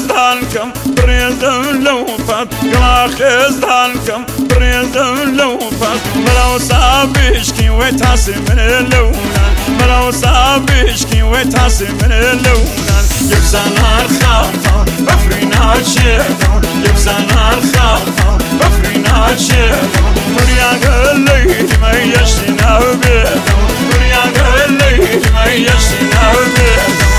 خزدانكم بريدم لو فات قلا خزدانكم بريدم لو فات ملو صابشكي ويتحسي من اللونان ملو صابشكي ويتحسي من اللونان يبزانا الخافة بفرينا الشيطان يبزانا الخافة بفرينا الشيطان مريا قليل ما يشتنا بيدو مريا قليل ما يشتنا بيدو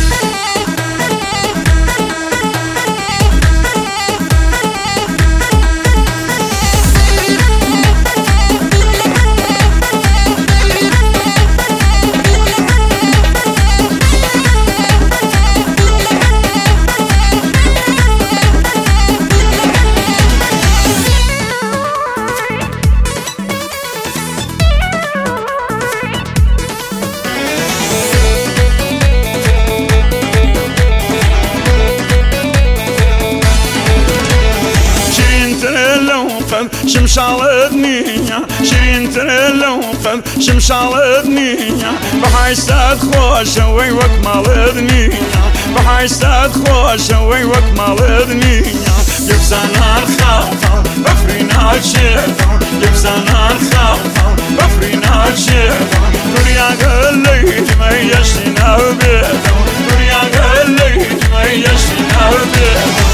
شمشال دنيا شيرين ترلو قد شمشال دنيا بحيستاد خوش ويكمل دنيا بحيستاد خوش ويكمل دنيا يبزانا الخافة بفرينا الشيطان يبزانا الخافة بفرينا الشيطان دنيا قليل ما يشتنا بيدو دنيا قليل ما يشتنا بيدو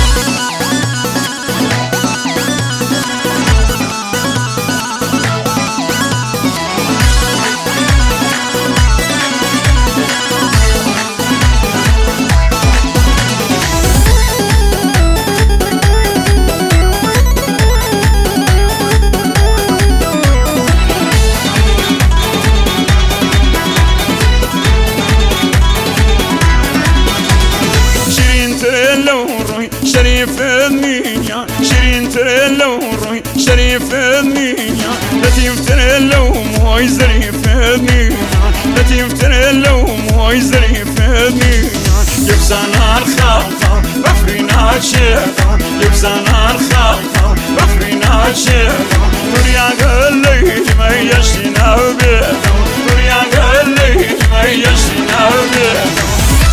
شريف النية شيرين ترلو روي شريف النية لطيف ترلو موي زريف النية لطيف ترلو موي زريف النية يبزانا الخافة بفرينا الشيطان يبزانا الخافة بفرينا الشيطان مريا قليل ما يشتنا بيدو مريا قليل ما يشتنا بيدو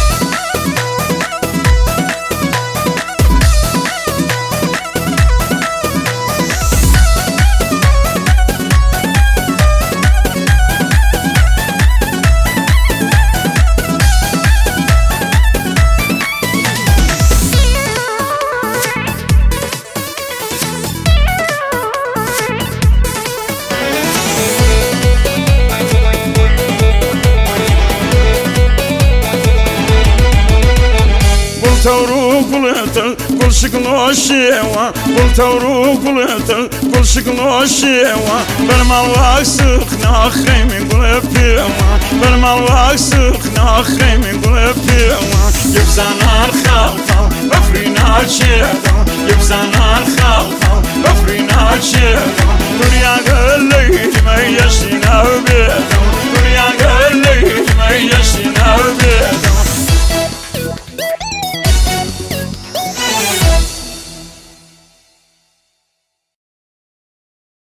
تورو قلتل كل شكل الشيوة قل تورو قلتل كل شكل الشيوة بالمالك سخنا خيمي قل فيوة بالمالك سخنا خيمي قل فيوة يبزانا الخافة بفرينا الشيطان يبزانا الخافة بفرينا الشيطان دنيا قليل ما يشتنا بيدو دنيا قليل